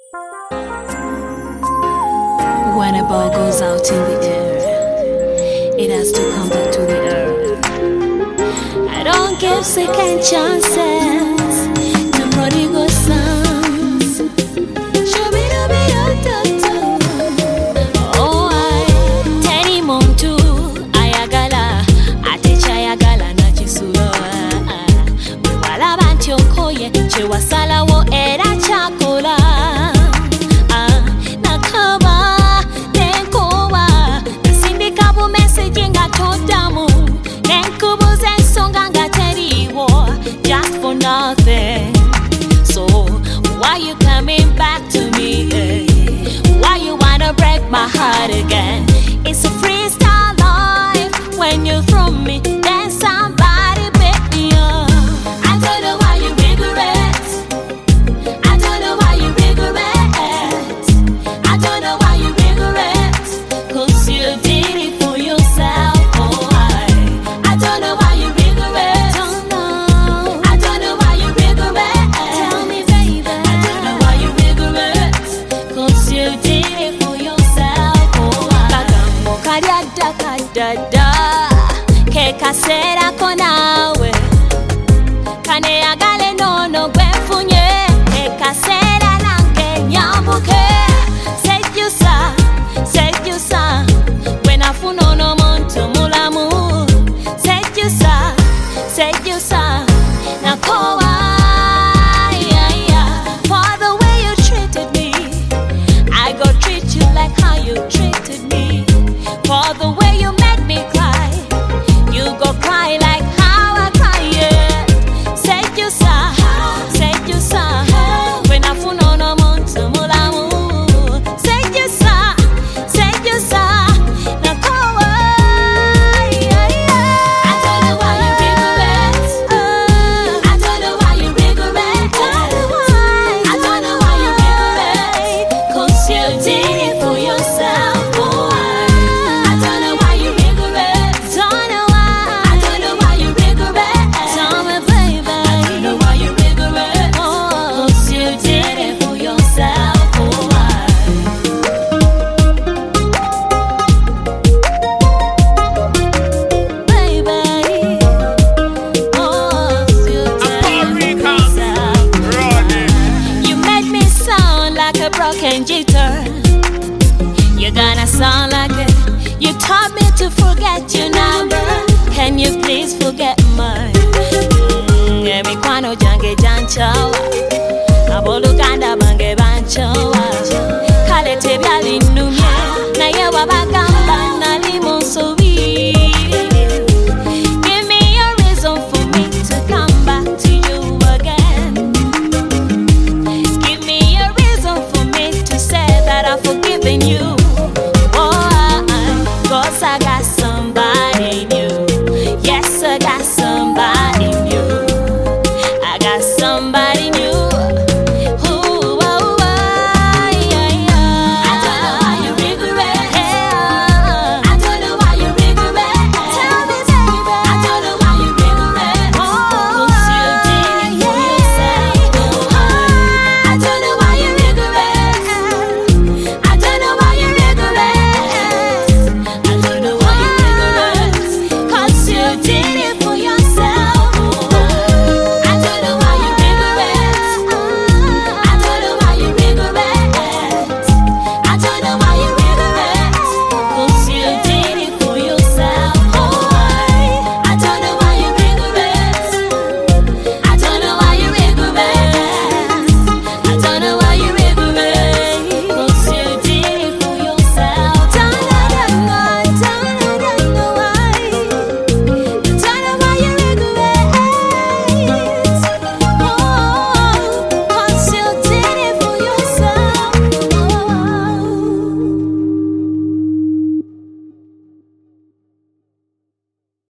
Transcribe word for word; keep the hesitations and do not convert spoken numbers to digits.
When a ball goes out in the air, it has to come back to the earth. I don't give second chances to prodigal sons. Oh, I teni muntu ayagala atecha ayagala na chisuro. Wala banti okoye chewasala wo era chakola. Just for nothing. So why you coming back to me? Eh? Why you wanna break my heart again? It's a freestyle life. When you throw me, then somebody pick me up. I don't know why you regret. I don't know why you regret. I don't know why you regret. Cause you did it for yourself. Oh, I, I don't know why you regret. Dada ke kasera konawe kane agale nono gwefunye ke kasera nange nyambuke said you sa said you sa when afuno no monto mulamu said you sa said you sa nakoa yeah, yeah. For the way you treated me, I go treat you like how you treated me. For the way you made me cry, you go cry like how I cry, yeah. Said you sa, said you sa, when I feel no no monto mulamu. Said you sa, said you sa, na kowa, yeah, yeah. I don't know why you regret. I don't know why you regret. I don't know why you regret. Cause you did it for yourself. Broken guitar, you're gonna sound like it. You taught me to forget your number. Can you please forget mine? Emi kwano jange janchawa abolu kanda bange